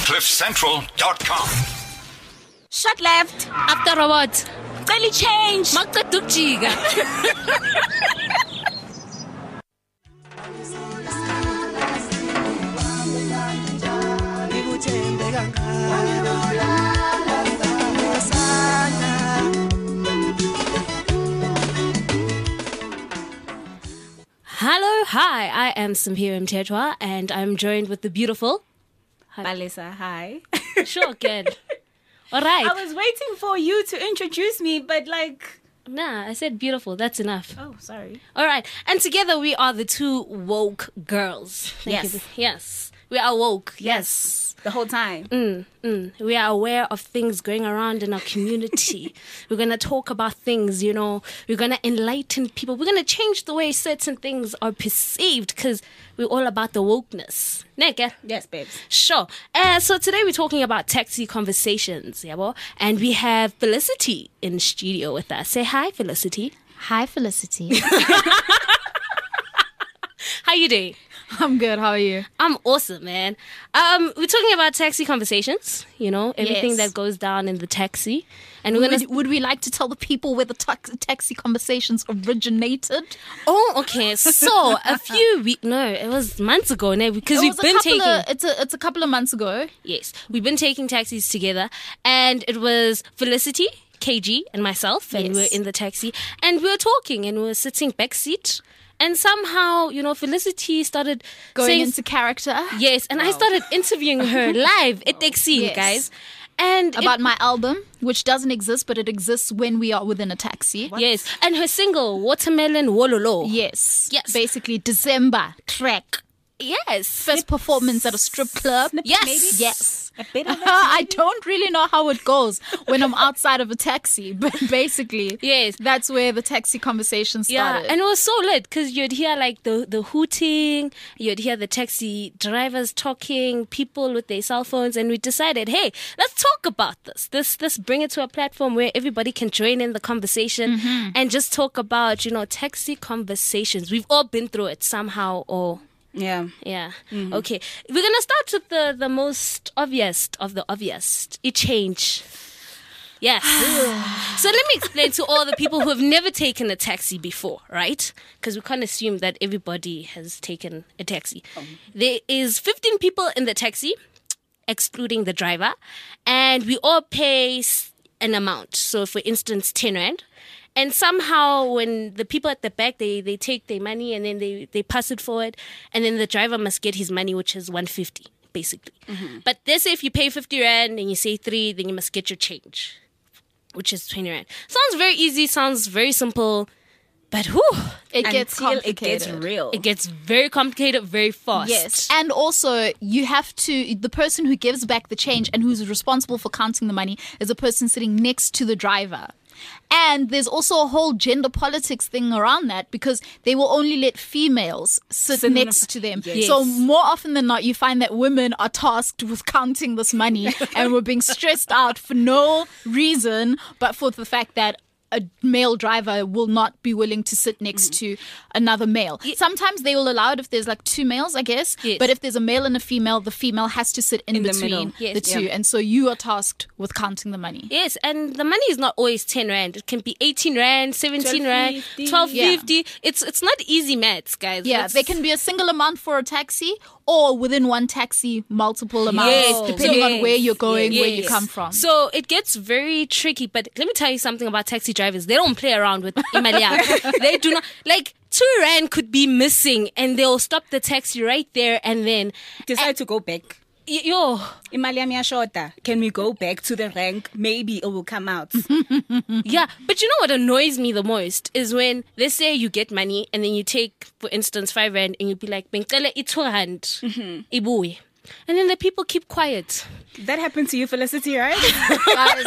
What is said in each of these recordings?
CliffCentral.com. Shut left. After a what? Celi change. Maqeda ukujika. Hello, hi, I am Simpiwe Mthethwa and I'm joined with the beautiful Balisa, hi. Sure, good. All right. I was waiting for you to introduce me, but Nah, I said beautiful. That's enough. oh, sorry. All right. And together we are the two woke girls. Thank Yes. you. Yes. We are woke. Yes. The whole time. We are aware of things going around in our community. We're going to talk about things, you know. We're going to enlighten people. We're going to change the way certain things are perceived because we're all about the wokeness. Neke? Yes, babes. Sure. So today we're talking about taxi conversations, yabo? And we have Felicity in studio with us. Say hi, Felicity. Hi, Felicity. How you doing? I'm good. How are you? I'm awesome, man. We're talking about taxi conversations, you know, everything Yes. that goes down in the taxi. And we're gonna. Would we like to tell the people where the taxi conversations originated? Oh, okay. So a few weeks, no, it was months ago, no, because we've been taking. It's a couple of months ago. Yes, we've been taking taxis together, and it was Felicity, KG, and myself, and we were Yes. in the taxi, and we were talking, and we were sitting back seat, and somehow, you know, Felicity started Going saying, into character. yes, and I started interviewing her live at taxi, Yes. guys, and About my album, which doesn't exist, but it exists when we are within a taxi. yes, and her single Watermelon Wololo. Yes. Yes. Basically, December track. Yes, First performance at a strip club. Yes. Maybe? Yes. A bit of I don't really know how it goes when I'm outside of a taxi, but basically, Yes. that's where the taxi conversation started. Yeah, and it was so lit because you'd hear like the hooting, you'd hear the taxi drivers talking, people with their cell phones, and we decided, hey, let's talk about this. Let's bring it to a platform where everybody can join in the conversation and just talk about, you know, taxi conversations. We've all been through it somehow or. Yeah. Yeah. Okay. We're gonna start with the most obvious of the obvious. It change. Yes. So let me explain to all the people who have never taken a taxi before, right? Because we can't assume that everybody has taken a taxi. There is 15 people in the taxi, excluding the driver, and we all pay an amount. So, for instance, 10 rand. And somehow when the people at the back, they take their money and then they pass it forward. And then the driver must get his money, which is 150, basically. But let's say if you pay 50 rand and you say 3, then you must get your change, which is 20 rand. Sounds very easy, sounds very simple. But whew, it gets Until complicated. it gets real. it gets very complicated very fast. Yes. And also, you have to, the person who gives back the change and who's responsible for counting the money is a person sitting next to the driver. And there's also a whole gender politics thing around that because they will only let females sit next to them. Yes. So more often than not, you find that women are tasked with counting this money and we're being stressed out for no reason, but for the fact that a male driver will not be willing to sit next to another male. Sometimes they will allow it if there's like 2 males, I guess. Yes. But if there's a male and a female, the female has to sit in the between middle. Yes. the two. Yeah. And so you are tasked with counting the money. Yes, and the money is not always 10 rand. It can be 18 rand, 17 rand, 12.50. 12.50. It's not easy maths, guys. Yeah, Let's- there can be a single amount for a taxi or within one taxi, multiple amounts, Yes. depending on where you're going, where you Yes. come from. So it gets very tricky. But let me tell you something about taxi drivers. They don't play around with Imalia. They do not. Like, 2 rand could be missing and they'll stop the taxi right there and then... Decide to go back. Yo, Imali yami iyashota. Can we go back to the rank? Maybe it will come out. yeah. But you know what annoys me the most is when, let's say you get money and then you take, for instance, 5 rand and you be like, "Bengicela i-2 rand, ibuye." And then the people keep quiet. That happened to you, Felicity, right? Guys,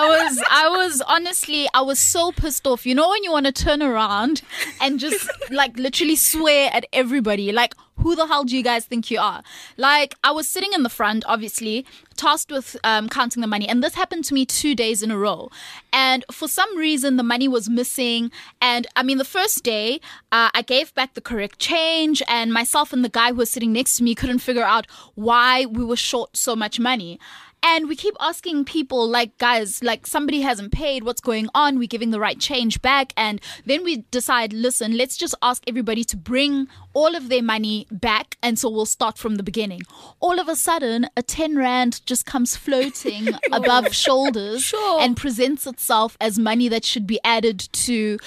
I was honestly, I was so pissed off. You know when you want to turn around and just like literally swear at everybody, like who the hell do you guys think you are? Like, I was sitting in the front, obviously, tasked with counting the money. And this happened to me 2 days in a row. And for some reason, the money was missing. And I mean, the first day, I gave back the correct change. And myself and the guy who was sitting next to me couldn't figure out why we were short so much money. And we keep asking people, like, guys, like, somebody hasn't paid. What's going on? We're giving the right change back. And then we decide, listen, let's just ask everybody to bring all of their money back. And so we'll start from the beginning. All of a sudden, a 10 Rand just comes floating above shoulders and presents itself as money that should be added to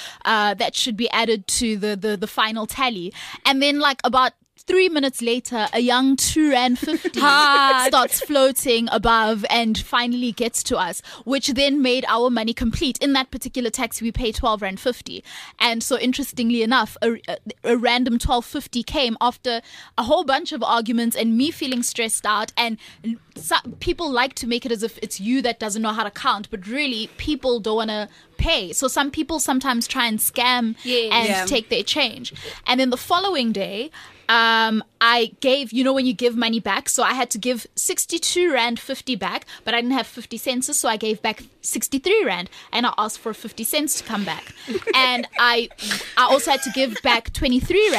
the final tally. And then, like, about 3 minutes later, a young 2 Rand 50 starts floating above and finally gets to us, which then made our money complete. In that particular taxi, we paid 12 Rand 50. And so interestingly enough, a random 12.50 came after a whole bunch of arguments and me feeling stressed out. And people like to make it as if it's you that doesn't know how to count, but really people don't want to pay. So some people sometimes try and scam and take their change. And then the following day, I gave, when you give money back, so I had to give 62 Rand 50 back, but I didn't have 50 cents, so I gave back 63 Rand, and I asked for 50 cents to come back. And I also had to give back 22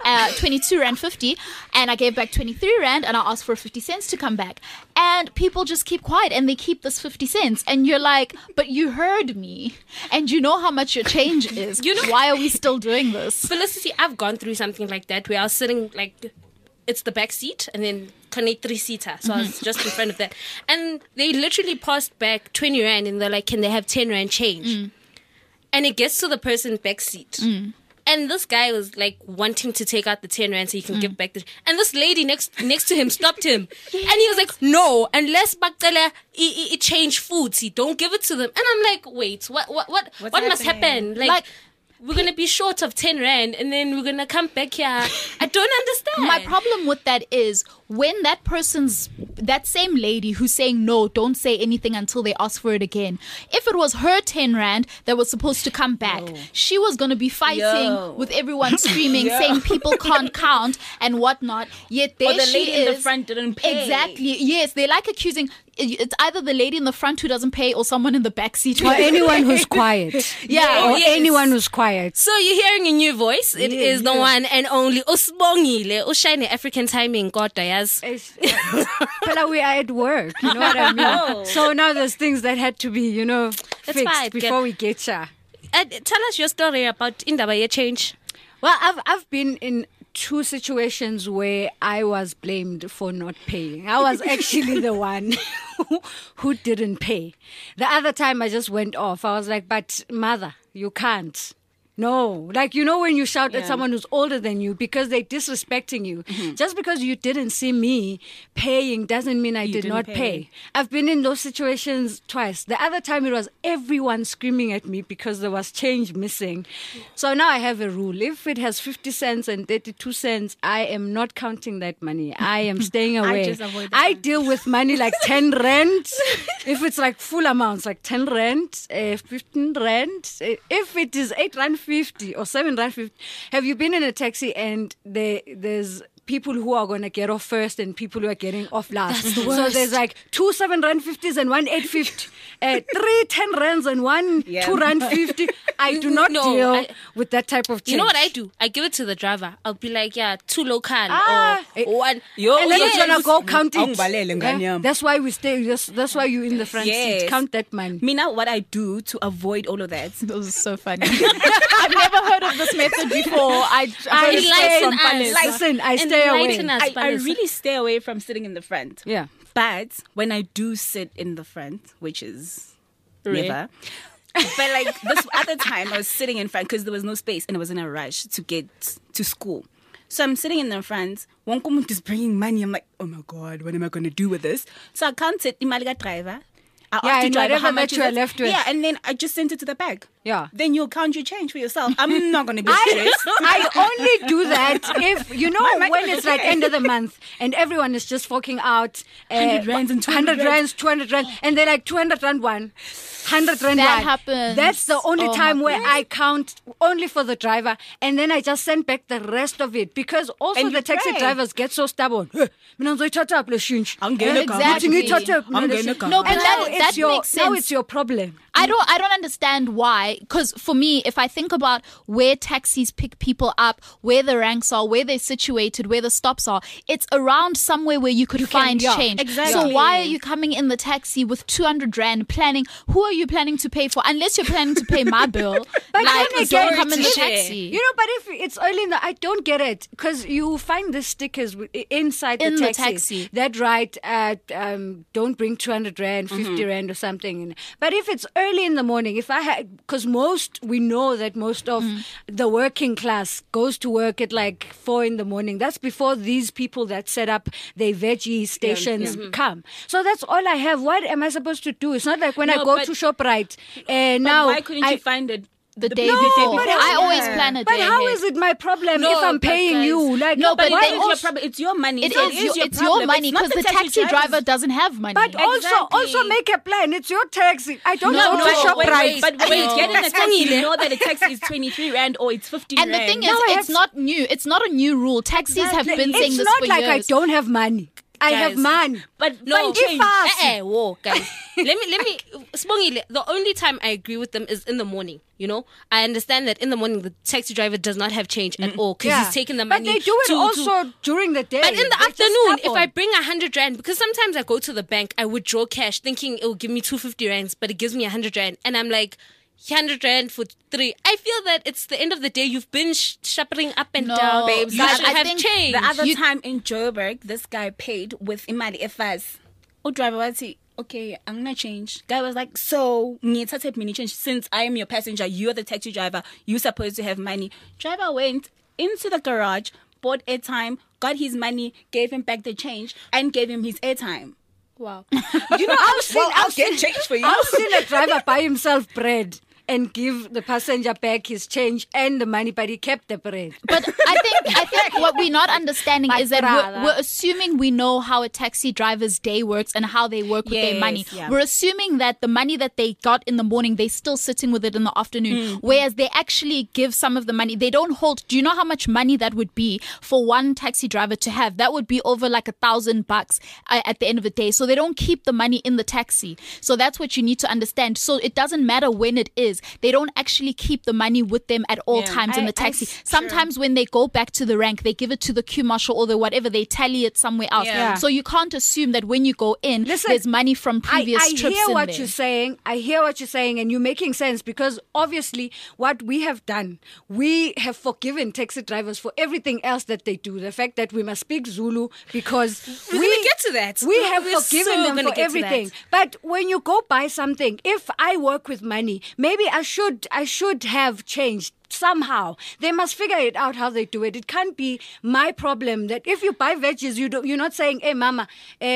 Rand 50, and I gave back 23 Rand, and I asked for 50 cents to come back. And people just keep quiet, and they keep this 50 cents, and you're like, but you heard me, and you know how much your change is. Why are we still doing this? Felicity, I've gone through something like that where I was sitting, like, it's the back seat and then connect 3-seater. So I was just in front of that. And they literally passed back 20 Rand and they're like, can they have 10 Rand change? And it gets to the person's back seat. And this guy was like wanting to take out the 10 Rand so he can give back the... And this lady next to him stopped him. And he was like, no, unless Baktala change foods, he don't give it to them. And I'm like, wait, what must happen? Like we're going to be short of 10 Rand and then we're going to come back here. I don't understand. My problem with that is when that same lady who's saying no, don't say anything until they ask for it again. If it was her 10 Rand that was supposed to come back, she was going to be fighting with everyone screaming, saying people can't count and whatnot. Yet there the she lady is. in the front didn't pay. Exactly. Yes, they like accusing. It's either the lady in the front who doesn't pay or someone in the back seat. Or anyone who's quiet. Or anyone who's quiet. So you're hearing a new voice. It is the one and only Usbongile, Ushine African timing, God yes. Pella, we are at work. You know what I mean? So now there's things that had to be, fixed before we get here. Tell us your story about Indaba change. Well, I've been in 2 situations where I was blamed for not paying. I was actually the one who didn't pay. The other time I just went off. I was like, but mother, you can't. No, like, when you shout at someone who's older than you because they're disrespecting you. Just because you didn't see me paying doesn't mean I did not pay. I've been in those situations twice. The other time it was everyone screaming at me because there was change missing. So now I have a rule. If it has 50 cents and 32 cents, I am not counting that money. I am staying away. I deal with money like 10 Rand. If it's like full amounts, like 10 Rand, 15 Rand. If it is 8 Rand 50 or 7 Rand 50. Have you been in a taxi and there's people who are going to get off first and people who are getting off last? That's the worst. So there's like 2 7 Rand 50s and 1 850. 3 10 Rands and 1 2 Rand 50. I do not deal with that type of change. You know what I do? I give it to the driver. I'll be like, 2 local or 1. And then you're going to go count it. That's why we stay. That's why you're in the front seat. Count that money. Now what I do to avoid all of that. Those are so funny. I've never heard of this method before. I stay away. I really stay away from sitting in the front. Yeah. But when I do sit in the front, which is never. But like this other time, I was sitting in front because there was no space and I was in a rush to get to school. So I'm sitting in the front. One comment is bringing money. I'm like, oh my God, what am I going to do with this? So I counted the Malaga driver. I asked the driver how much you are left with. Yeah, and then I just sent it to the bag. Yeah. then you'll count your change for yourself. I'm not going to be stressed. I only do that if, when it's like end of the month and everyone is just forking out 100 rands and 200 100 rands, 200 rand, and they're like 200 rand one. 100 rand That one. happens. That's the only Oh time my where I count only for the driver, and then I just send back the rest of it because also And the you taxi pray. drivers get so stubborn. I'm going Exactly. No, but that makes sense. Now it's your problem. I don't understand why. Because for me, if I think about where taxis pick people up, where the ranks are, where they're situated, where the stops are, it's around somewhere where you could find change. exactly. So why are you coming in the taxi with 200 rand planning? Who are you planning to pay for? Unless you're planning to pay my bill. But like, then don't again, come in the share. taxi. But if it's early in the, I don't get it because you find the stickers inside In the the taxi. that write don't bring 200 rand, 50 rand or something. But if it's early in the morning, if I had, because we know that most of the working class goes to work at like 4 in the morning. That's before these people that set up their veggie stations come. So that's all I have. What am I supposed to do? It's not like when I No, go but- to ShopRite and But now why couldn't you find it The day No, before. but I how- always plan a day But how ahead. is it my problem No, if I'm but paying guys- you? Like, No, but Why then is your also- problem? It's your money. It So is your, it's problem. your money It's not because the taxi driver's. driver doesn't have money. but also Exactly. make a plan. It's your taxi. I don't No, go to no, ShopRite. But when you get in the taxi, No. you know that the taxi is 23 rand or it's 50 and rand. the thing is, Now I it's have- not new. It's not a new rule. Taxis have Exactly. been saying It's this not for like years. I don't have money. I have Guys, money. but No, find change. whoa, guys. let me, Sibongile, the only time I agree with them is in the morning. I understand that in the morning the taxi driver does not have change at all because he's taking the money. But they do it to- also during the day. But in the They're just afternoon, if stubborn. I bring 100 rand, because sometimes I go to the bank, I withdraw cash thinking it will give me 250 rands, but it gives me 100 rand. And I'm like, 100 rand for 3. I feel that it's the end of the day. You've been shopping up and No, down. babes, You guys, should I have think change. The other You- time in Joburg, this guy paid with Imali Efas. Driver was he? Okay, I'm gonna change. Guy was like, so ngithathe mini change. Since I am your passenger, you're the taxi driver. You're supposed to have money. Driver went into the garage, bought airtime, got his money, gave him back the change, and gave him his airtime. Wow. I've seen a driver buy himself bread and give the passenger back his change and the money, but he kept the bread. But I think what we're not understanding My is that brother. we're assuming we know how a taxi driver's day works and how they work with their Yes, money. yeah. We're assuming that the money that they got in the morning, they're still sitting with it in the afternoon. Whereas they actually give some of the money. They don't hold. Do you know how much money that would be for one taxi driver to have? That would be over like $1,000 at the end of the day. So they don't keep the money in the taxi. So that's what you need to understand. So it doesn't matter when it is. They don't actually keep the money with them at all times in the taxi. Sometimes when they go back to the rank, they give it to the queue marshal or the whatever. They tally it somewhere else. Yeah. So you can't assume that when you go in, Listen, there's money from previous I trips hear in what there. you're saying. I hear what you're saying, and you're making sense because obviously what we have done, we have forgiven taxi drivers for everything else that they do. The fact that we must speak Zulu because We're gonna get to that. We have We're forgiven so them gonna for get to everything. that. But when you go buy something, if I work with money, maybe I should have changed. Somehow they must figure it out how they do it. It can't be my problem that if you buy veggies, you're not saying, "Hey, mama,"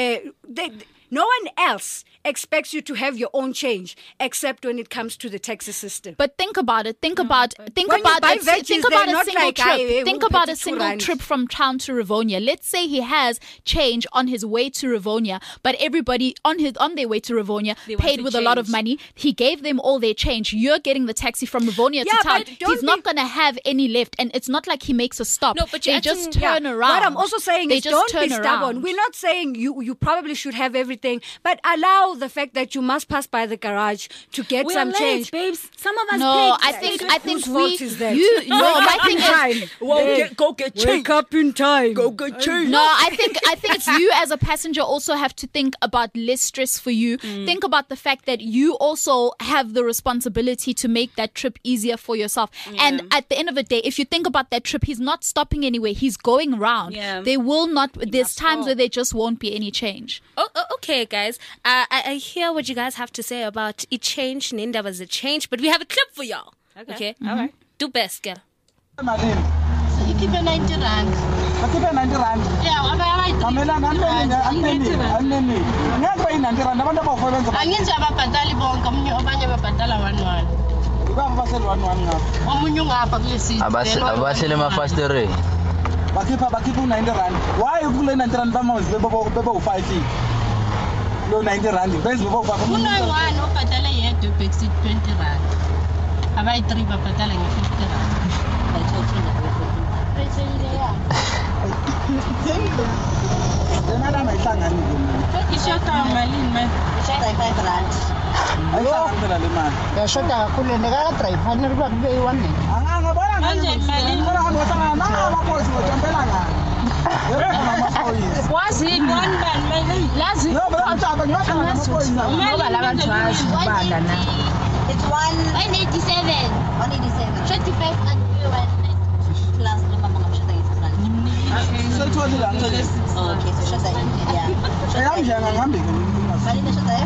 no one else expects you to have your own change except when it comes to the taxi system. But think about it. Think about when you buy it. veggies, Think about they're a not single like, trip. Think about a 32 single rand. trip from town to Rivonia. Let's say he has change on his way to Rivonia, but everybody on their way to Rivonia want paid to with a lot of change. money. He gave them all their change. You're getting the taxi from Rivonia Yeah, to town. but don't He's not going to have any left, and it's not like he makes a stop. No, but you're they just acting- turn around. What I'm also saying they is just don't turn be stubborn. around. We're not saying you probably should have everything, but allow the fact that you must pass by the garage to get We some are late, change. babes. Some of us No, paid. I think Whose fault we. is that? You no, my thing is. Go get change. Wake up in time. Go get change. No, I think it's you as a passenger also have to think about less stress for you. Think about the fact that you also have the responsibility to make that trip easier for yourself. And at the end of the day, if you think about that trip, he's not stopping anywhere. He's going around. Yeah. There will not. There's times where there just won't be any change. Okay, guys. I hear what you guys have to say about it change. Ninda was a change, but we have a clip for y'all. Okay? All right. Do best, girl. Malini. You keep a 90 rand. Akipe 90 rand. Yeah, Mamela aneni. Ngeke 90 rand abantu abasebenza. angithi ababhatali bonke omunye abanye babhatala 1-1. Ibaba basele 1 ngapha. Omunye ungapha kule seat. Abasele emafasitereni. Bakhipha u90 rand. Why kule 90 rand bamawuzi beba u5 feet? Lo 90 rand. Benze beba u5. Unoyi-1 obhadala yedwa back seat 20 rand. Abayi-3 babhadala nge-50 rand. Yena ayihlangani ke. Ishota malini man? Ishota 5 rand. Ayihlangani le mali. Yashota kakhulu ndeka-drive fanele ukuba kube yi-1 Angangabona manje malini? Ngibona ngosana nababosi ngotompela ngani. Yebo mama Wazini 1 bani malini? Lazi No, but I'm talking about ngoba labantu wazi ubala na. It's 187. 187. 25 and 190 plus number mga shota is so to the lang. Okay, so shota yeah. Ayamjanga ngambi ke. Bali na shota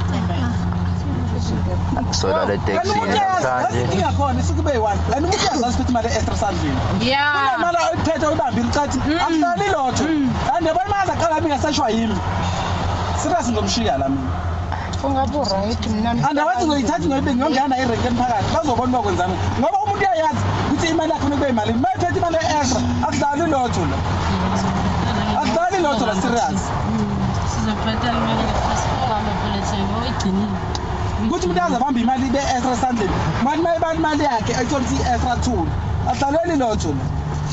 Sola le taxi namhlanje. Iyakhona isikube yi1. Lani umuntu uyazazi ukuthi imali extra sandlini. Yeah. Imali ethethe ubambi licathi akusali lotho. And yabona maza qala mingasashwa yimi. Serious ngomshiya la mina. Ungabo right mina. Andawathi ngoyithatha ngoyibe ngiyongena erenkeni phakathi. Bazobona uba kwenzani. Ngoba umuntu uyayazi ukuthi imali yakho kube imali. Mayithethe imali extra akusali lotho la. Akusali lotho la serious. Sizobhadala imali ye-passport ama-bulletin oyigcinile. Ukuthi umuntu azabamba imali be extra sandlini. Manje mayibani imali yakhe ayithola extra tool. Asaleli lotho la.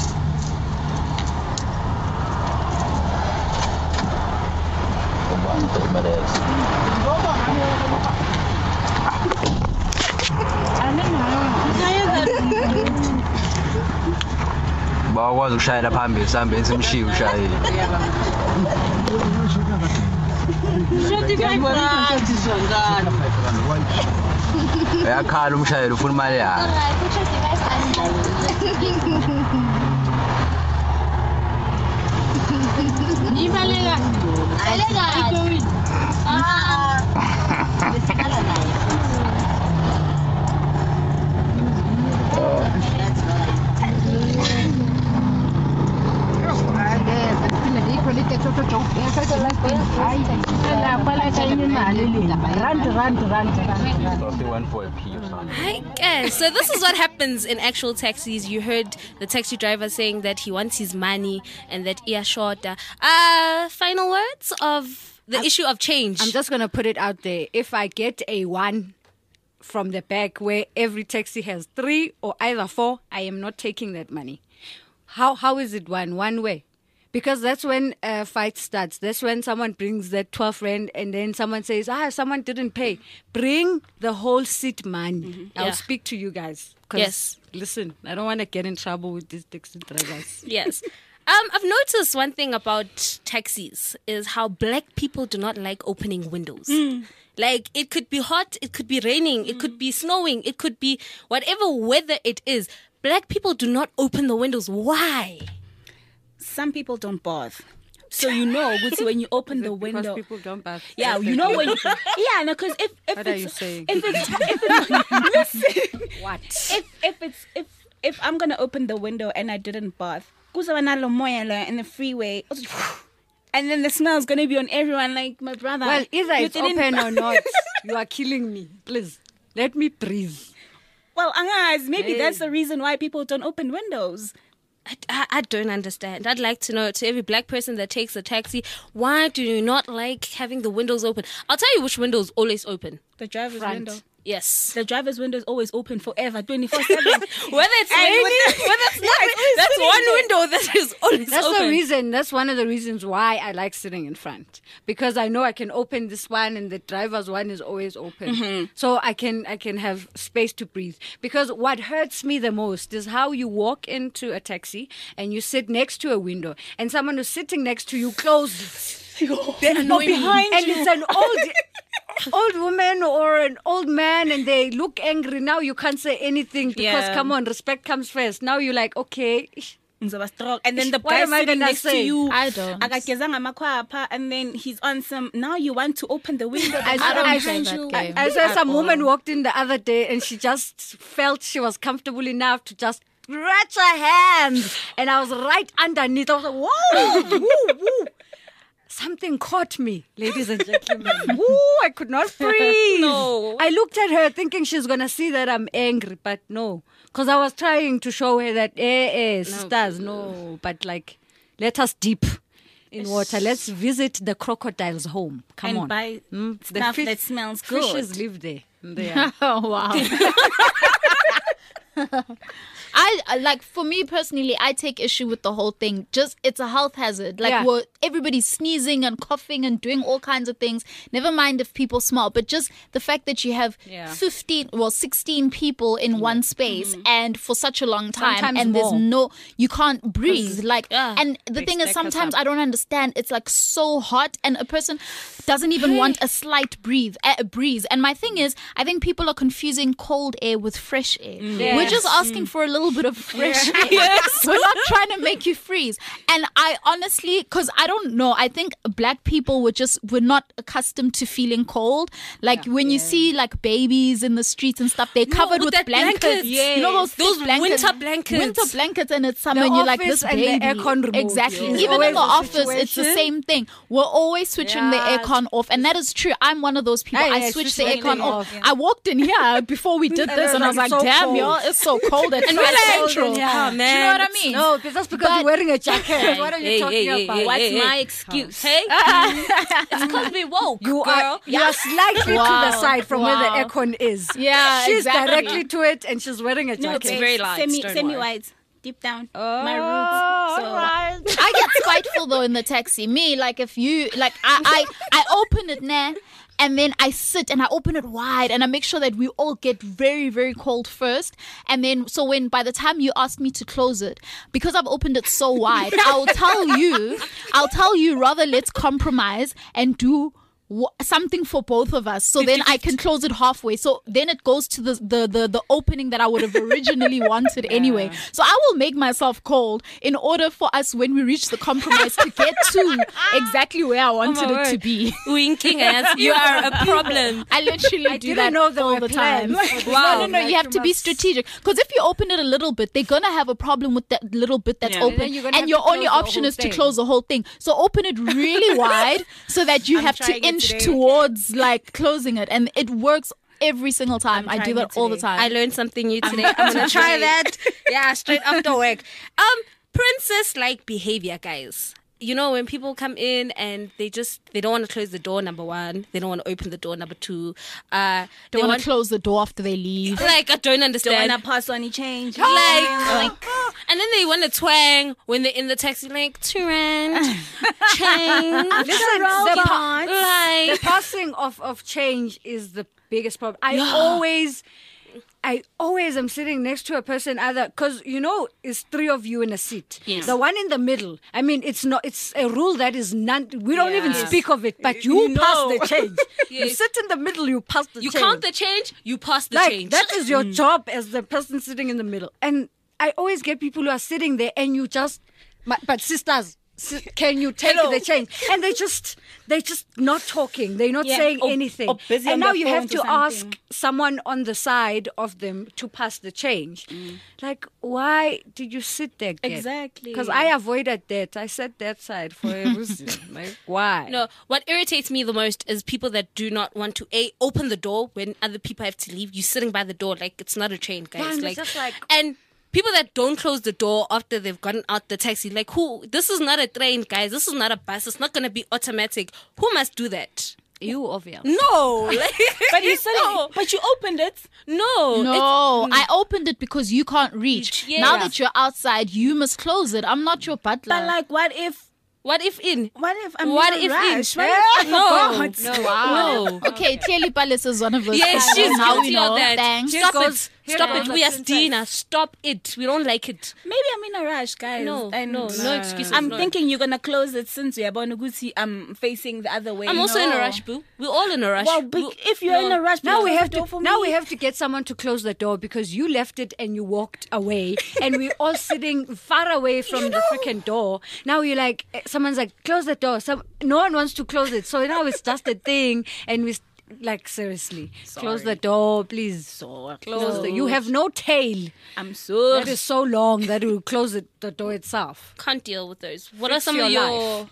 Bakwazi ukushayela phambili sihambe simshiye ushayeli. Uyakhala umshayeli ufuna imali yakhe. Ibaleka. Hi, so this is what happens in actual taxis. You heard the taxi driver saying that he wants his money and that he is short. Final words of the issue of change. I'm just going to put it out there. If I get a 1 from the back where every taxi has 3 or either 4, I am not taking that money. How is it one way? Because that's when a fight starts. That's when someone brings that 12 rand and then someone says, someone didn't pay. Bring the whole seat money. Mm-hmm. I'll speak to you guys. Yes. Listen, I don't want to get in trouble with these taxi drivers. Yes. I've noticed one thing about taxis is how black people do not like opening windows. Like, it could be hot, it could be raining, it could be snowing, it could be whatever weather it is. Black people do not open the windows. Why? Some people don't bath. So you know, when you open the window, Because people don't bath. yeah, you know when you, yeah, no, because if What are you saying? listen, What? if I'm gonna open the window and I didn't bath, in the freeway, and then the smell's gonna be on everyone. Like my brother. Well, either you it's didn't open bath. or not, you are killing me. Please, let me breathe. Well, Angas, maybe that's the reason why people don't open windows. I don't understand. I'd like to know, to every black person that takes a taxi, why do you not like having the windows open? I'll tell you which window is always open. The driver's Front. window. Yes. The driver's window is always open forever, 24/7. Whether it's raining, whether it's not, that's one window that is always That's open. the reason. That's one of the reasons why I like sitting in front, because I know I can open this one and the driver's one is always open, so I can have space to breathe. Because what hurts me the most is how you walk into a taxi and you sit next to a window and someone who's sitting next to you closed it. They annoy me. behind And you. it's an old woman or an old man and they look angry. Now you can't say anything because, Yeah. come on, respect comes first. Now you're like, okay. And then the What guy am I sitting gonna next to say? you, I don't. akagezanga amakhwapha, and then he's on some. Now you want to open the window. I don't saw play that game. I saw at some all. woman walked in the other day and she just felt she was comfortable enough to just stretch her hands. And I was right underneath. I was like, whoa, woo, woo. something caught me, ladies and gentlemen. Woo, I could not breathe. No. I looked at her thinking she's going to see that I'm angry, but no. Because I was trying to show her that, sisters, no. But like, let us dip in water. Let's visit the crocodile's home. Come and on. buy The stuff that smells good. Fishes live there. There. Oh wow. I like, for me personally, I take issue with the whole thing. Just, it's a health hazard. Like, Yeah. everybody's sneezing and coughing and doing all kinds of things. Never mind if people smell, but just the fact that you have 16 people in one space and for such a long time, Sometimes and more. you can't breathe. Like, Yeah. and the thing is, stack us sometimes up. I don't understand. It's like so hot, and a person doesn't even want a slight breeze. And my thing is, I think people are confusing cold air with fresh air. We're just asking for a little bit of fresh air. We're not trying to make you freeze. And I honestly, because I don't know, I think black people we're not accustomed to feeling cold. Like when you see like babies in the streets and stuff, they're covered with that blankets. blankets. You know those Those thick blankets? winter blankets. Winter blankets, and it's summer, The and you're like, office this and baby. the aircon remote, Exactly. yeah. Even in Always the a office, it's the situation. same thing. We're always switching the Yeah. aircon off, and that is true. I'm one of those people. Yeah, I yeah, switch the switch aircon everything off. off. I walked in here before we did this, and I was like, so damn, cold. y'all, it's so cold at And South we're like, Central. yeah. Oh, Do man. you know what I mean? No, because that's because But- you're wearing a jacket. What are you talking about? What's my excuse? Hey, it's because we woke, You girl. are slightly to the Wow. side from where Wow. the aircon is. Yeah, She's exactly. directly to it, and she's wearing a No, jacket. it's very light, don't worry. Semi-white. Deep down. My roots. So I get spiteful though in the taxi. Me, like if you like, I open it now, and then I sit and I open it wide, and I make sure that we all get very, very cold first, and then so when by the time you ask me to close it, because I've opened it so wide, I'll tell you rather let's compromise and do something for both of us, so then I can close it halfway, so then it goes to the opening that I would have originally wanted anyway. So I will make myself cold in order for us, when we reach the compromise, to get to exactly where I wanted it to be. Winking ass, you are a problem. I literally do didn't that know there all were the time. plans. No, Like, you have to be must- strategic, because if you open it a little bit, they're gonna have a problem with that little bit that's Yeah. open, Then you're gonna and have your to only close the option whole is to thing. close the whole thing. So open it really wide so that you have to trying it inch today. towards like closing it, and it works every single time. I do trying that it all the today. time. I learned something new today. I'm gonna try that. Yeah, straight after work. Princess-like behavior, guys. You know, when people come in and they don't want to close the door, number one. They don't want to open the door, number two. don't want to close the door after they leave. Like, I don't don't understand. wanna pass any change. Like, and then they want to twang when they're in the taxi, like, 2 rand, change. Listen, the Like, passing of change is the biggest problem. I always am sitting next to a person, either because it's 3 of you in a seat. Yes. The one in the middle. I mean, it's a rule that is none. We don't even Yes. speak of it, but you pass know. the change. You Yes. sit in the middle, you pass the you change. count the change, you pass the like change. that is your job as the person sitting in the middle. And I always get people who are sitting there, and you just, but sisters, can you take the change? And they just not talking. They're not saying anything. or busy on And now their you have phones to or something. ask someone on the side of them to pass the change. Like, why did you sit there? Exactly. Because I avoided that. I sat that side for a reason. Like, why? No, what irritates me the most is people that do not want to open the door when other people have to leave. You sitting by the door like it's not a train, guys. Yeah, and it's just like- and people that don't close the door after they've gotten out the taxi, like who? This is not a train, guys. This is not a bus. It's not gonna be automatic. Who must do that? You, obvious. No, like, But you said no. it. But you opened it. No, No, I opened it because you can't reach. Yeah. Now that you're outside, you must close it. I'm not your butler. But like, what if What if in? I'm What in a if rush? in? What if I No, forgot? no, Wow. no. Okay, clearly Palace is one of those. Yes, people. she's Now we guilty know. of that. Thanks. Here Stop goes- it. here Stop goes it. We are the Dina. Stop it. We don't like it. Maybe I'm in a rush, guys. No, And, no excuses, I'm no. thinking you're gonna close it since we are Bonuguti. I'm facing the other way. I'm also in a No. rush, boo. We're all in a rush. Well, but if you're in a rush, Now we please have close the to door for now me. we have to get someone to close the door because you left it and you walked away and we're all sitting far away from the freaking door. Now you're like someone's like close the door. No one wants to close it. So now it's just a thing and we like seriously close the door, please. Close the. You have no tail. I'm so. That is so long that it will close the door itself. Can't deal with those. What are Fix some your of your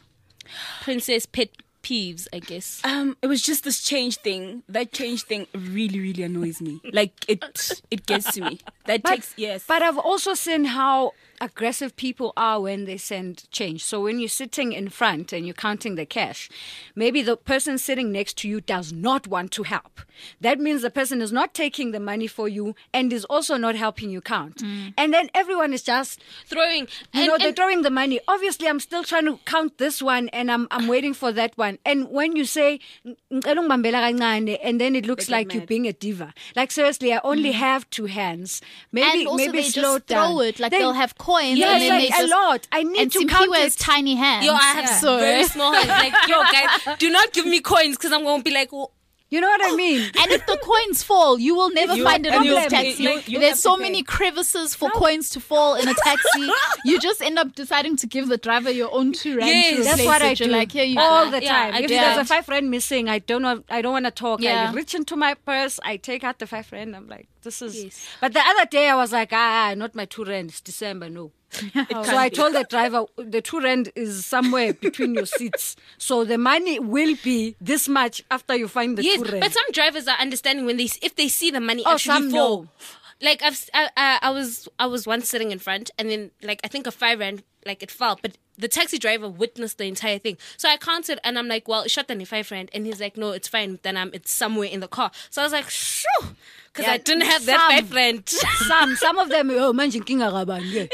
Princess pet peeves, I guess. It was just this change thing. That change thing really, really annoys me. Like it gets to me. That takes yes. But I've also seen how aggressive people are when they send change. So when you're sitting in front and you're counting the cash, maybe the person sitting next to you does not want to help. That means the person is not taking the money for you and is also not helping you count. And then everyone is just Throwing. they're throwing the money. Obviously, I'm still trying to count this one and I'm waiting for that one. And when you say, "Ngicela ungibambela kancane," and then it looks like you're being a diva. Like, seriously, I only have 2 hands. Maybe, and also maybe they slow just down. throw it like they'll have coins. Yes, and then like they just, a lot. I need and to Simphiwe count has it. tiny hands. Yo, I have so very small hands. Like, yo, guys, do not give me coins because I'm going to be like, oh, You know what I mean? And if the coins fall, you will never find it in you- this taxi. you have There's so to pay. many crevices for coins to fall in a taxi. You just end up deciding to give the driver your own 2 rand. Yes, to That's replace what it. I You're do like, here you go. all the Yeah, time. I If do there's that. a 5 rand missing, I don't want to talk. Yeah. I reach into my purse, I take out the 5 rand. I'm like, this is. Yes. But the other day I was like, not my 2 rand. It's December, no. So I told the driver, the 2 rand is somewhere between your seats. So the money will be this much after you find the yes. 2 rand. But some drivers are understanding when if they see the money Oh, actually some fall. know. Like I was once sitting in front, and then like I think a 5 rand like it fell, but the taxi driver witnessed the entire thing. So I counted, and I'm like, well, it's shot than 5 rand, and he's like, no, it's fine. Then it's somewhere in the car. So I was like, shoo, because Yeah, I didn't have that some. 5 rand. Some of them, oh, manje inkinga kabani.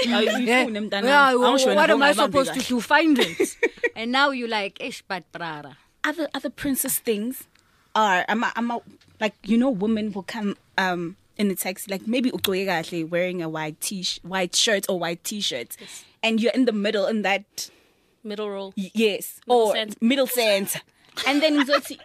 Yeah, what am I supposed to do? Find it. And now you're like, ish, but brara. Other princess things are I'm like women will come in the taxi, like maybe utoyekahle wearing a white shirt or white t-shirt, and you're in the middle in that Middle row. yes Middle or center. middle center, and then uzothi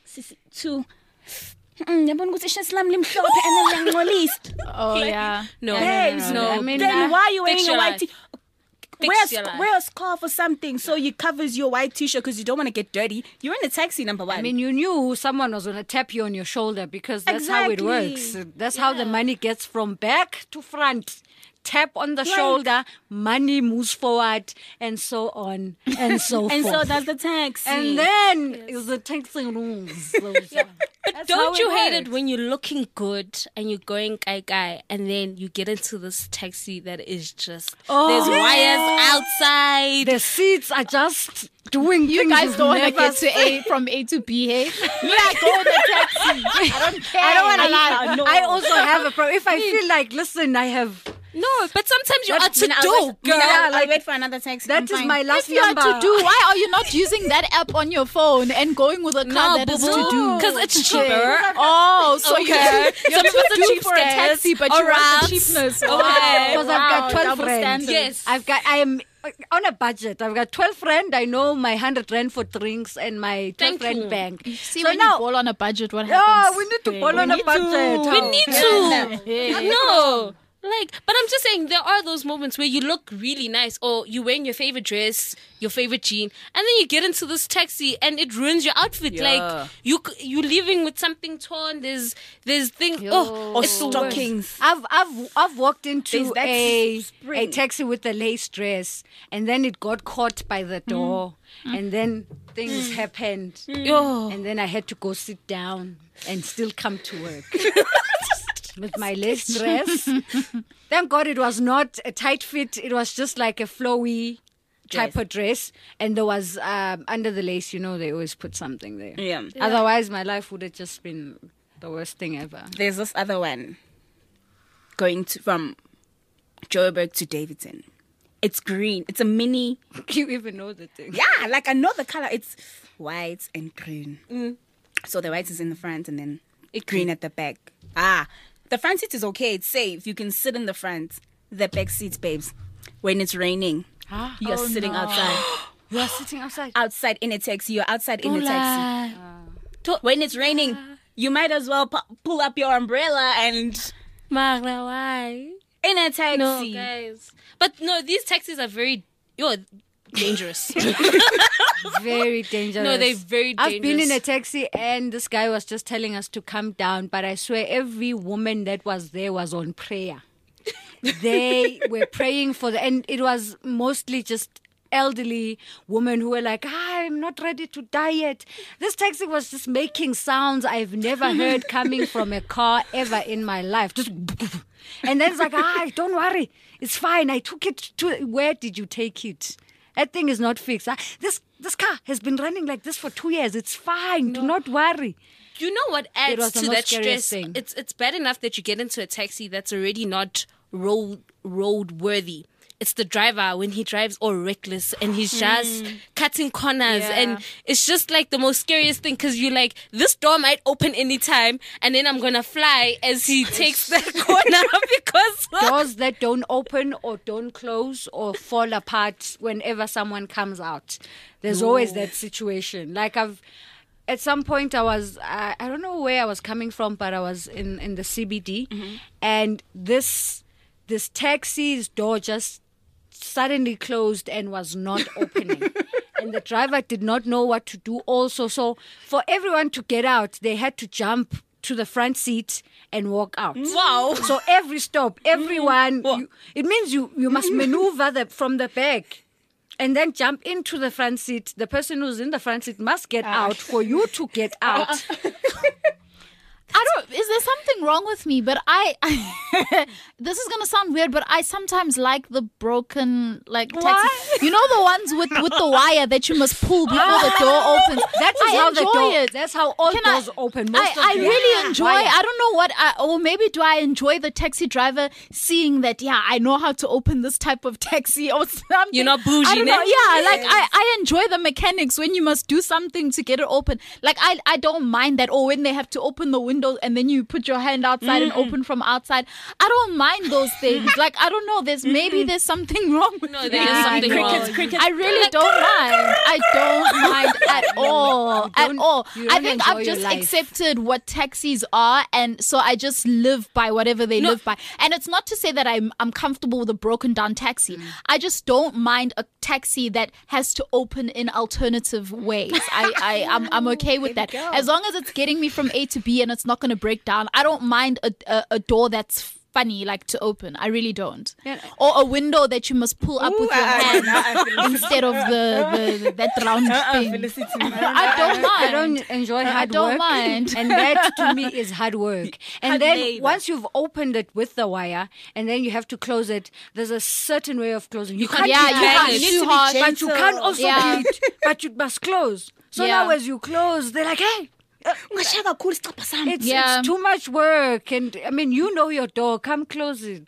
to yabona ukuthi islam limhlophe and then ngcolisa. Oh, yeah. No, Babes, no. I mean, then why are you wearing a white Fix your life. wear a scarf or something so you covers your white t-shirt because you don't want to get dirty. You're in a taxi, number one. I mean, you knew someone was going to tap you on your shoulder because that's how it Exactly. works. That's how the money gets from back to front. Tap on the shoulder, money moves forward, and so on and so and forth. so does the taxi. And then is the taxi rules. But Don't you hate it when you're looking good and you're going kai and then you get into this taxi that is just there's wires outside. the seats are just doing You things guys you've don't want to never get to from A to B, hey? Me, I go in the taxi. I don't care. I don't want to lie. no. I also have a problem. If I feel like, listen, I have. No, but sometimes you are That's- to I'll do, wait- girl. Yeah, I'll like, wait for another taxi. that I'm is fine. my last If you are number. to do, why are you not using that app on your phone and going with a car that is to do? because it's cheaper. Oh, so Okay. you're Some of us to are do for a cheapskates taxi, but or you want the routes. cheapness. Okay. Because I've got 12 double friends. standards. Yes. I am on a budget. I've got 12 rand. I know my 100 rand for drinks and my 12 Thank rand you. bank. See, so when now, you ball on a budget, what yeah, happens? we need to ball on a budget. We need to. Yeah. No. Like, but I'm just saying, there are those moments where you look really nice, or you're wearing your favorite dress, your favorite jean, and then you get into this taxi and it ruins your outfit. Yeah. Like, you're leaving with something torn. There's things. Oh, Or it's the worst. stockings. I've walked into There's that a spring. taxi with a lace dress, and then it got caught by the door, and then things happened, and then I had to go sit down and still come to work with my lace dress. Thank God it was not a tight fit; it was just like a flowy type of dress, and there was under the lace. You know, they always put something there. Yeah. Otherwise, my life would have just been the worst thing ever. There's this other one going from Joburg to Davidson. It's green. It's a mini. You even know the thing. Yeah, like I know the color. It's white and green. So the white is in the front and then green at the back. The front seat is okay. It's safe. You can sit in the front. The back seats, babes. When it's raining, you're sitting outside. You are sitting outside. Outside in a taxi. You're outside in a taxi. When it's raining, you might as well pull up your umbrella and Magna, why? in a taxi. No, guys. But no, these taxis are very dangerous. Very dangerous. No, they're very I've been in dangerous. a taxi and this guy was just telling us to come down, but I swear every woman that was there was on prayer. They were praying for and it was mostly just elderly women who were like, I'm not ready to die yet. This taxi was just making sounds I've never heard coming from a car ever in my life. Just and then it's like, don't worry. It's fine. I took it to, where did you take it? That thing is not fixed. This car has been running like this for 2 years. It's fine. Do not worry. You know what It was adds the to most that scariest stress? thing. It's bad enough that you get into a taxi that's already not road worthy. It's the driver when he drives all reckless and he's just cutting corners, and it's just like the most scariest thing because you're like, this door might open anytime and then I'm gonna fly as he takes that corner because Doors that don't open or don't close or fall apart whenever someone comes out. There's always that situation. Like at some point I don't know where I was coming from, but I was in the CBD, and this taxi's door just suddenly closed and was not opening. And the driver did not know what to do also. So for everyone to get out, they had to jump to the front seat and walk out. Wow. So every stop, everyone, it means you must maneuver from the back and then jump into the front seat. The person who's in the front seat must get out for you to get out. Is there something wrong with me? But I this is gonna sound weird, but I sometimes like the broken taxi. You know the ones with the wire that you must pull before the door opens. That's That's how all doors open. I really enjoy. I don't know what. Or maybe do I enjoy the taxi driver seeing that? Yeah, I know how to open this type of taxi or something. You're not bougie, I don't know. ne? Yeah, like I enjoy the mechanics when you must do something to get it open. Like I don't mind that. Or when they have to open the window and then you put your hand outside and open from outside. I don't mind those things. Like I don't know. There's something wrong with No, there is something wrong. I really don't mind. I don't mind at all. At all. I think I've just accepted what taxis are, and so I just live by whatever they live by. And it's not to say that I'm comfortable with a broken down taxi. I just don't mind a taxi that has to open in alternative ways. I'm okay with that. As long as it's getting me from A to B and it's not going to break down. I don't mind a door that's funny like to open. I really don't. Yeah. Or a window that you must pull up with your hand instead of the that round thing. I don't mind. I don't enjoy hard work. I don't mind. And that to me is hard work. And then once you've opened it with the wire and then you have to close it, there's a certain way of closing. You can't too hard. But you can't also but you must close. So now as you close, they're like, hey, it's too much work, and I mean, you know your door. Come close it.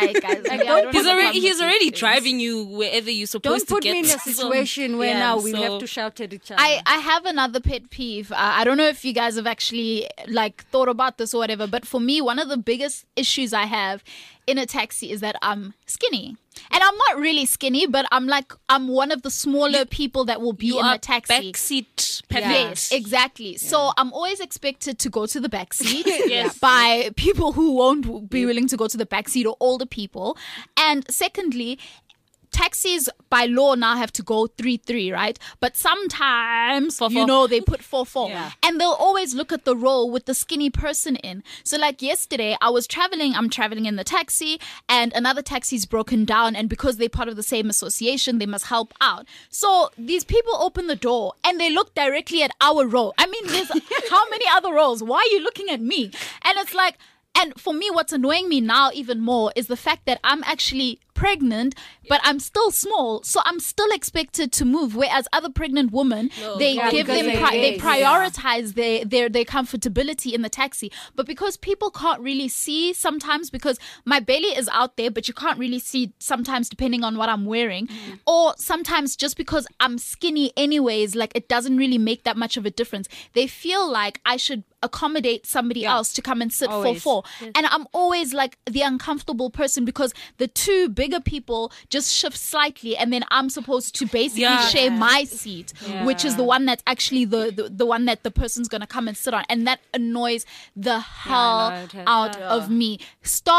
He's already driving you wherever you're supposed to get. Don't put me in a situation where now we have to shout at each other. I have another pet peeve. I don't know if you guys have actually thought about this or whatever, but for me, one of the biggest issues I have in a taxi is that I'm skinny. And I'm not really skinny, but I'm one of the smaller people that will be in a taxi. Backseat. Yes, exactly. Yeah. So I'm always expected to go to the backseat by people who won't be willing to go to the backseat or older people. And secondly, taxis by law now have to go 3-3, right? But sometimes, 4-4. They put 4-4. Yeah. And they'll always look at the row with the skinny person in. So like yesterday, I'm traveling in the taxi and another taxi's broken down. And because they're part of the same association, they must help out. So these people open the door and they look directly at our row. I mean, there's how many other rows? Why are you looking at me? And it's like, and for me, what's annoying me now even more is the fact that I'm actually pregnant, but I'm still small, so I'm still expected to move. Whereas other pregnant women, they prioritize their comfortability in the taxi. But because people can't really see sometimes, because my belly is out there, but you can't really see sometimes depending on what I'm wearing, or sometimes just because I'm skinny anyways, like it doesn't really make that much of a difference. They feel like I should accommodate somebody else to come and sit 4-4. Yes. And I'm always like the uncomfortable person because the two bigger people just shift slightly and then I'm supposed to basically share my seat, which is the one that's actually the one that the person's going to come and sit on. And that annoys the hell out of me. Stop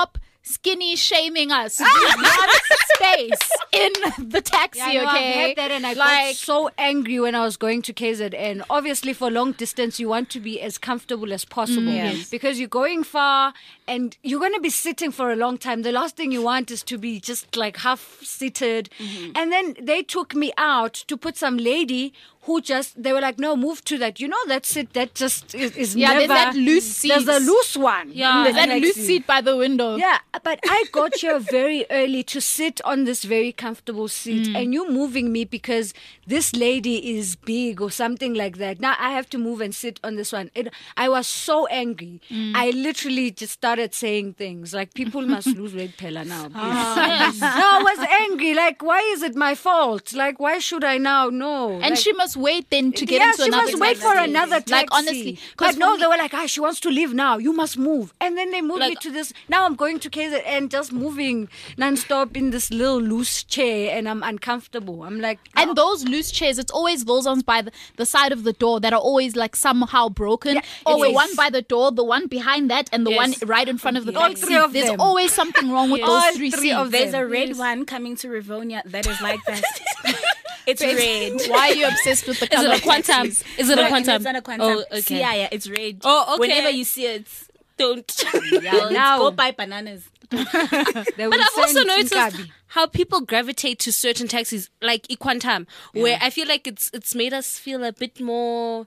skinny shaming us. We want space in the taxi, Yeah, no, okay? I've had that and I got so angry when I was going to KZN. Obviously, for long distance, you want to be as comfortable as possible because you're going far and you're going to be sitting for a long time. The last thing you want is to be just like half seated. And then they took me out to put some lady who they were like, no, move to that. You know, that seat that just is never. There's that loose seat. There's a loose one. Yeah. There's that loose seat by the window. Yeah, but I got here very early to sit on this very comfortable seat and you're moving me because this lady is big or something like that. Now I have to move and sit on this one. I was so angry. I literally just started saying things like, people must lose weight, Pella, now. Please. Yes. No, I was angry. Like, why is it my fault? Like, why should I now? No. And like, she must wait then to get into she another must wait taxi. for another taxi. Like, honestly. But no, they were like, she wants to leave now. You must move. And then they moved me Like- to this. Now I'm going to KZN, just moving non-stop in this little loose chair and I'm uncomfortable. I'm like... And those loose chairs, it's always those ones by the side of the door that are always like somehow broken. Yeah, It's always. the one by the door, the one behind that, and the one right in front of the All taxi. three of There's them. always something wrong with All those three three seats. of There's them. a red one coming to Rivonia that is like that. It's red. Why are you obsessed with the Is color it a of quantum? taxis? Is it No, a quantum? It's not a quantum. Oh, okay. Yeah, it's red. Oh, okay. Whenever you see it, Don't. Yeah, now go buy bananas. they But will I've also send noticed Nkabi. how people gravitate to certain taxis, like Equantam, where I feel like it's made us feel a bit more,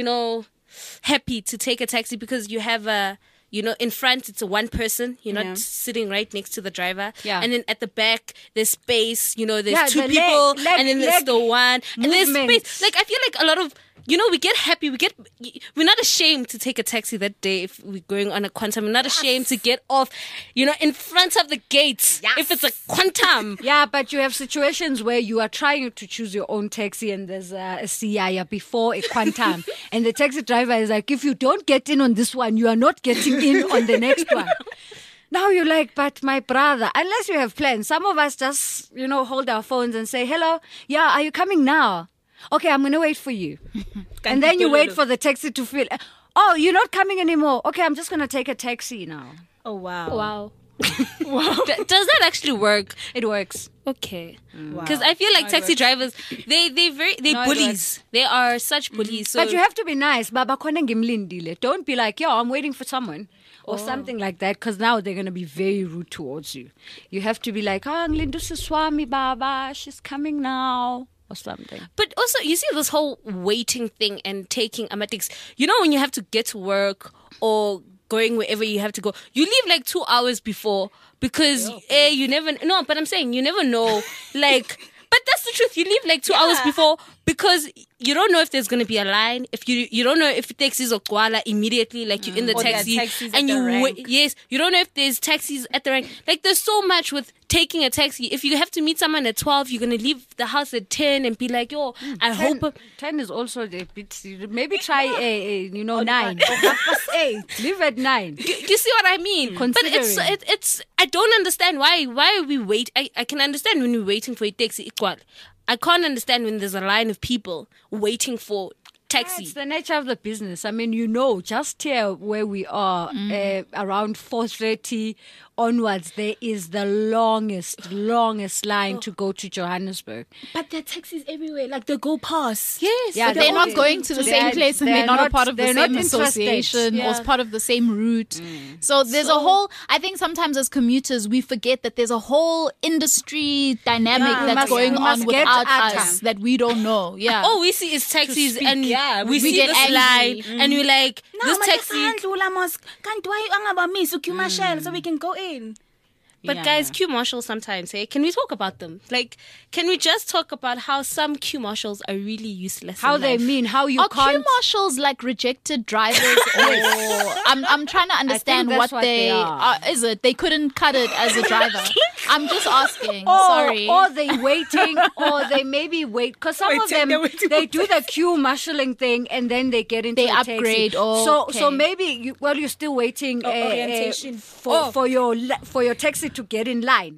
happy to take a taxi because you have in front it's a one person. You're not sitting right next to the driver. Yeah. And then at the back there's space. There's Yeah, two the people, leg- and then there's leg the one, and there's movement. space. Like I feel like a lot of. We get happy. We're not ashamed to take a taxi that day if we're going on a quantum. We're not ashamed to get off, in front of the gates if it's a quantum. Yeah, but you have situations where you are trying to choose your own taxi and there's a Siyaya before a quantum. And the taxi driver is like, if you don't get in on this one, you are not getting in on the next one. Now you're like, but my brother, unless you have plans, some of us just, hold our phones and say, hello, yeah, are you coming now? Okay, I'm going to wait for you. And then you wait for the taxi to fill. Oh, you're not coming anymore. Okay, I'm just going to take a taxi now. Oh, wow. Wow. Does that actually work? It works. Okay. Because I feel like taxi drivers, they it bullies. They are such bullies. So But you have to be nice. Baba khona ngimlindile. Don't be like, yo, I'm waiting for someone. Or something like that, because now they're going to be very rude towards you. You have to be like, Nglindu Swami Baba, she's coming now. Or something. But also, you see this whole waiting thing and taking amatics. When you have to get to work or going wherever you have to go, you leave like 2 hours before because you never. No, but I'm saying you never know. But that's the truth. You leave like 2 hours before because you don't know if there's going to be a line. If you don't know if taxis are koala immediately, like you're in the Or there are taxi taxis and at the you rank. wait. Yes, you don't know if there's taxis at the rank. Like there's so much with taking a taxi. If you have to meet someone at 12, you're going to leave the house at 10 and be like, yo, I hope. 10 is also a bit. Maybe try 9 or 8. Leave at 9. You see what I mean? But Considering. it's I don't understand why are we wait. I can understand when we're waiting for a taxi. I can't understand when there's a line of people waiting for taxi. It's the nature of the business. I mean, just here where we are, around 4:30 onwards, there is the longest line to go to Johannesburg. But there are taxis everywhere. Like they go past. Yes. Yeah, But they're not always- going to the same they're- place and they're they're not a not- part of the they're not same interested. association or Yeah. as part of the same route. So there's a whole, I think sometimes as commuters, we forget that there's a whole industry dynamic Yeah. that's We going must on get without at us them. that we don't know. Yeah. All we see is taxis speak. and we see get this angry. line and we're like, this taxi. Can't why angabamisi uQmarshall so we can go in. But guys, Q marshals sometimes, hey, can we talk about them? Like, can we just talk about how some Q marshals are really useless? How in they life? mean, how you Are can't. Q marshals like rejected drivers, or I'm trying to understand that's what what they they are. Is it they couldn't cut it as a driver? I'm just asking. Or, Sorry. or they waiting, or they maybe wait, because some of them they do the queue marshalling thing, and then they get into They a upgrade, Taxi. okay. So maybe you're still waiting orientation. for your taxi to get in line.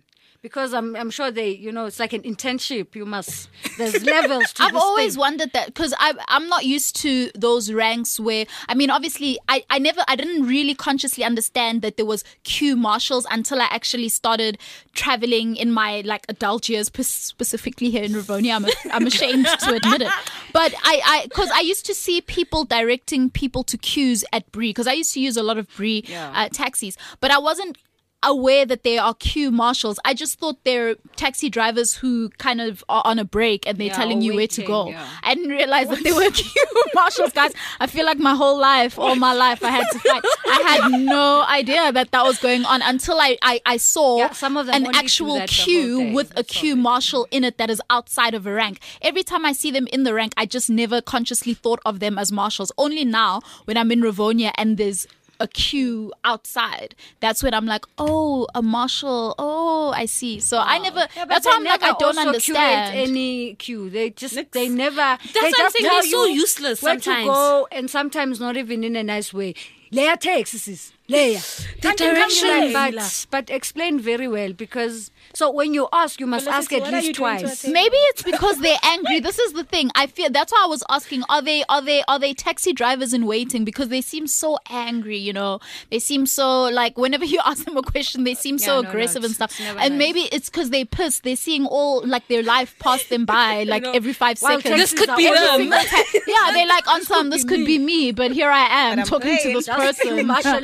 because I'm sure they, it's like an internship. There's levels to I've this always thing. wondered that because I'm not used to those ranks where, I mean, obviously I didn't really consciously understand that there was queue marshals until I actually started traveling in my like adult years, specifically here in Rivonia. I'm ashamed to admit it. But because I used to see people directing people to queues at Bree, because I used to use a lot of Bree taxis, but I wasn't aware that they are queue marshals. I just thought they're taxi drivers who kind of are on a break and they're telling you where to go. I didn't realize that they were queue marshals, guys. I feel like all my life I had to fight. I had no idea that was going on until I saw some of them an only do actual that the whole queue day. with a queue marshal in it that is outside of a rank. Every time I see them in the rank, I just never consciously thought of them as marshals. Only now when I'm in Rivonia and there's a queue outside, that's when I'm like, oh, a marshal. Oh, I see. So I never. That's why I'm like, I don't understand any queue. They never. That's what I'm saying. They're so useless where sometimes. to go, and sometimes not even in a nice way. Leia takes Leia. The directions. But explain very well, because so when you ask, you must ask at least twice. Maybe it's because they're angry. This is the thing. I feel that's why I was asking, are they taxi drivers in waiting? Because they seem so angry, They seem so like whenever you ask them a question, they seem so aggressive and stuff. And maybe it's because they're pissed. They're seeing all like their life pass them by like every 5 seconds. This could be them. Yeah, they're like, on some, this could be me, but here I am talking to this person.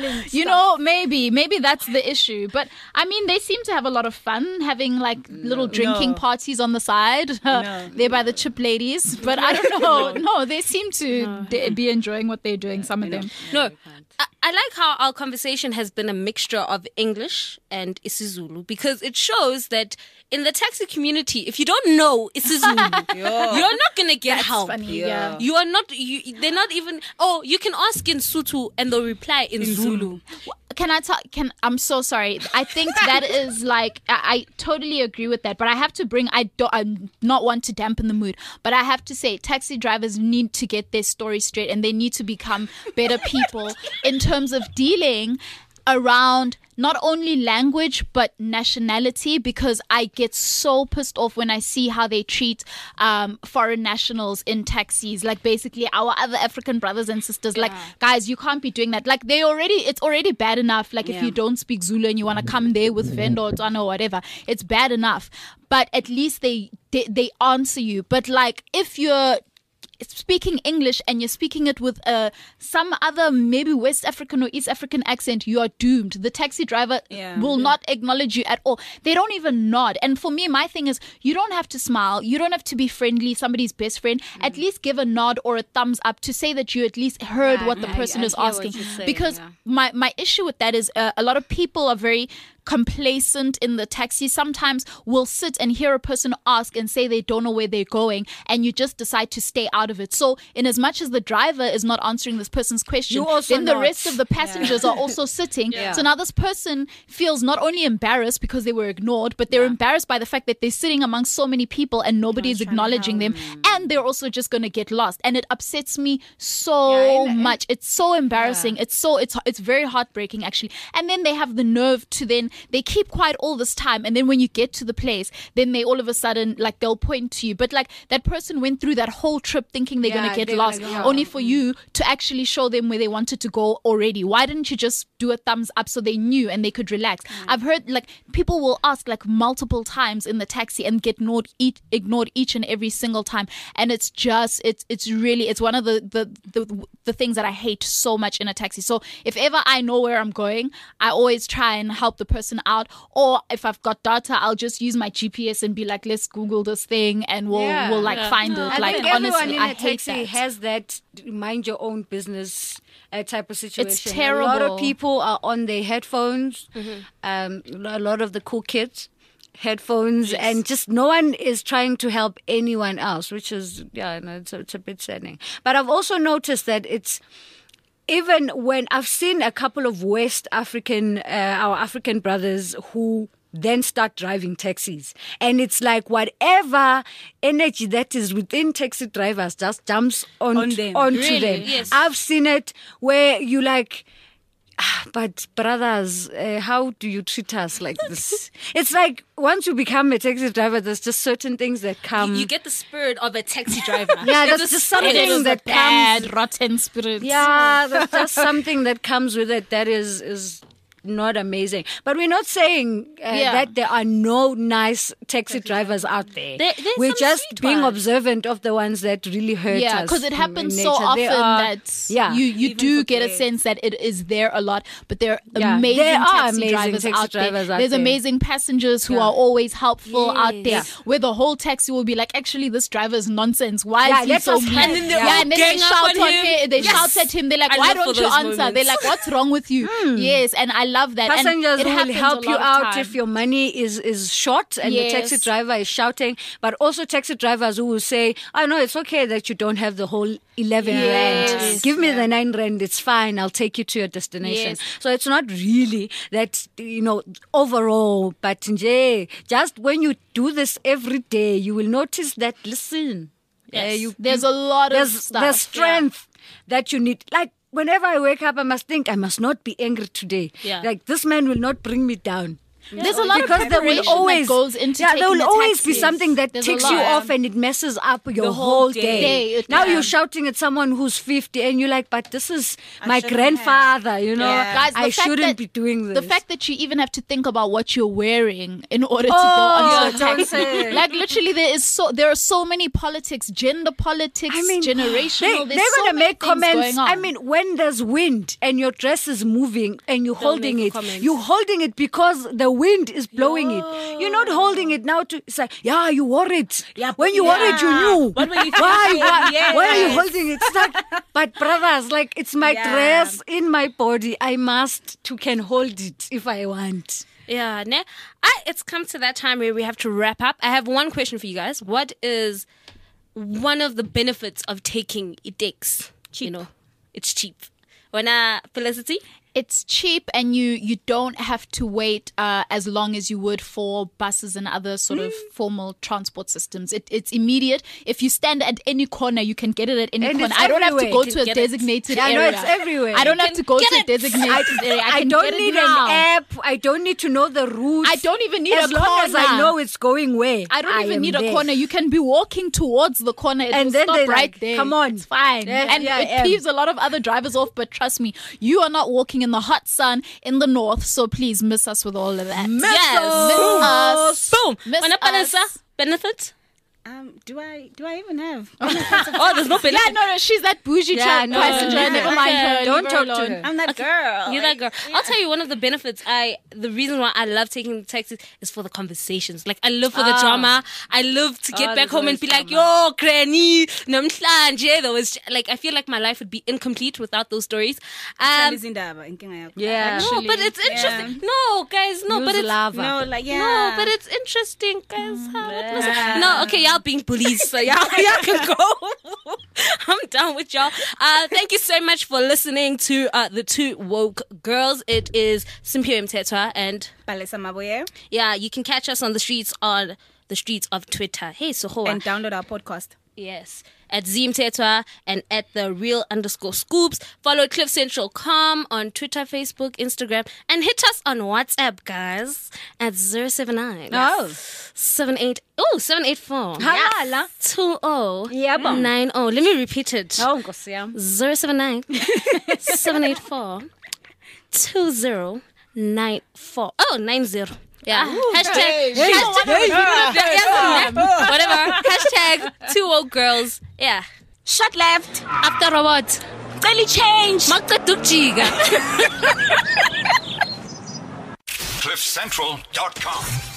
Maybe that's the issue. But I mean, they seem to have a lot of fun having like little drinking parties on the side. They're by the chip ladies, but I don't know. No, they seem to be enjoying what they're doing. Some of them. No, I like how our conversation has been a mixture of English and isiZulu, because it shows that in the taxi community, if you don't know isiZulu, you're not gonna get help. Funny, yeah. You are not. They're not even. Oh, you can ask in Sotho and they'll reply in Zulu. I'm so sorry. I think that is like, I totally agree with that, but I have to I'm not one to dampen the mood, but I have to say taxi drivers need to get their story straight and they need to become better people in terms of dealing around not only language but nationality, because I get so pissed off when I see how they treat foreign nationals in taxis, like basically our other African brothers and sisters. Like, guys, you can't be doing that. Like, it's already bad enough, like if you don't speak Zulu and you want to come there with Venda or Tswana or whatever, it's bad enough, but at least they answer you. But like, if you're speaking English and you're speaking it with some other maybe West African or East African accent, you are doomed. The taxi driver will not acknowledge you at all. They don't even nod. And for me, my thing is, you don't have to smile. You don't have to be friendly, somebody's best friend. At least give a nod or a thumbs up to say that you at least heard what the person is asking. Because my issue with that is a lot of people are very complacent in the taxi. Sometimes will sit and hear a person ask and say they don't know where they're going, and you just decide to stay out of it. So in as much as the driver is not answering this person's question, then the rest of the passengers are also sitting. So now this person feels not only embarrassed because they were ignored, but they're embarrassed by the fact that they're sitting amongst so many people and nobody is acknowledging them, and they're also just going to get lost. And it upsets me so much. It's so embarrassing. It's very heartbreaking, actually. And then they have the nerve to they keep quiet all this time, and then when you get to the place, then they all of a sudden, like, they'll point to you. But like, that person went through that whole trip thinking they're going to get lost, only for you to actually show them where they wanted to go already. Why didn't you just do a thumbs up so they knew and they could relax? I've heard like people will ask like multiple times in the taxi and get ignored each and every single time, and it's just it's one of the things that I hate so much in a taxi. So if ever I know where I'm going, I always try and help the person out, or if I've got data, I'll just use my GPS and be like, let's Google this thing and we'll like find it. I like, think honestly, everyone in I a hate taxi that. has that mind your own business type of situation. It's terrible. A lot of people are on their headphones. A lot of the cool kids headphones, and just no one is trying to help anyone else, which is it's a bit saddening. But I've also noticed that it's, even when I've seen a couple of West African, our African brothers who then start driving taxis, and it's like whatever energy that is within taxi drivers just jumps onto them. Yes. I've seen it where you like, But brothers, how do you treat us like this? It's like once you become a taxi driver, there's just certain things that come. You get the spirit of a taxi driver. Yeah, It's that's a just spirit. something that comes. rotten spirits. Yeah, that's just something that comes with it that is not amazing. But we're not saying that there are no nice taxi drivers out there. There's We're some just sweet being ones. observant of the ones that really hurt us. Yeah, because it in happens nature. so often They are- that you do get a sense that it is there a lot, but there are Yeah, amazing there are taxi amazing drivers taxi out drivers there. out There's there. amazing passengers who are always helpful out there, Yes. where the whole taxi will be like, actually, this driver is nonsense. Why Yeah, is he let so us mean? help. And then they Yeah. all And then they gang up shout on on him. him. They Yes. shout at him. They're like, I why love don't for you those answer? moments. They're like, what's wrong with you? Yes, and I love that. Passengers and it who will happens help a you lot of out time. if your money is short and the taxi Yes. driver is shouting, but also taxi drivers who will say, "I know it's okay that you don't have the whole 11 Yes. rand. Give me the 9 rand. It's fine. I'll take you to your destination." Yes. So it's not really that overall, but just when you do this every day, you will notice that. Listen, There's a lot of there's stuff. the strength that you need. Like whenever I wake up, I must think I must not be angry today. Yeah. Like this man will not bring me down. There's a lot Because of there will preparation always that goes into there taking will the always be taxis. something that There's a ticks you lot. off and it messes up your The whole whole day. day. Now Yeah. you're shouting at someone who's 50 and you're like, but this is my shouldn't grandfather, you know. Yeah. Guys, the I fact shouldn't that- be doing this. The fact that you even have to think about what you're wearing in order to go Oh, onto a don't taxi. say it. Like literally there are so many politics, gender politics, generational. they're There's so gonna many make things comments. going on. I mean, when there's wind and your dress is moving and you're holding make it, comments. you're holding it because the wind is blowing it. You're not holding it now to say, yeah, you wore it. Yeah, When you wore it, you knew. What were you thinking? Why are you Yes. holding it? It's like, but brothers, like it's my Yeah. dress in my body. I can hold it if I want. Yeah, ne? It's come to that time where we have to wrap up. I have one question for you guys. What is one of the benefits of taking ITEX? Cheap. It's cheap. Felicity? It's cheap and you don't have to wait as long as you would for buses and other sort of formal transport systems. It's immediate. If you stand at any corner, you can get it at any And corner. it's I don't have to everywhere. go You to a get it. designated Yeah, I area. know it's everywhere. I don't You have to can go get to a it. designated area. I I can don't get it need now. an app. I don't need to know the route. I don't even need as a long as I corner. know it's going where. I don't even am need a there. corner. You can be walking towards the corner. It And will then stop they're right like, there. "Come on." It's fine. Yes, and yeah, I it am. peeves a lot of other drivers off, but trust me, you are not walking in the hot sun in the north, so please miss us with all of that. Yes. Miss us. Boom. Miss Wanna us. benefit? Do I even have? Oh, there's no benefit. Yeah, no, she's that bougie Yeah, trap no, passenger. yeah. Never mind her. Don't Leave her talk to alone. her. I'm that girl. You're that girl. I'll tell you one of the benefits. The reason why I love taking the taxis is for the conversations. Like I live for the drama. I love to get back there's home and always be like, "Yo, granny, namhlanje." There was like I feel like my life would be incomplete without those stories. Yeah. No, but it's interesting. No, guys, no, Use but it's lava. No, like no, but it's interesting, guys. What was it? No, okay, y'all being police, so y'all can go. I'm done with y'all. Thank you so much for listening to the Two Woke Girls. It is Simphiwe Mthethwa and Palesa Maboye. yeah, you can catch us on the streets of Twitter. Hey, Sohoa. And download our podcast. Yes, at Zimtetwa and at the real_scoops. Follow CliffCentral.com on Twitter, Facebook, Instagram, and hit us on WhatsApp, guys, at 079 Oh. 784 Halala. 2090. Let me repeat it. Oh, Nkosi yami. 079 784 2094. Oh, 90. Yeah. Hashtag. Whatever. Hashtag 2OGirls. Yeah. Shut left. After what? Daily change. Maqedukjiga. CliffCentral.com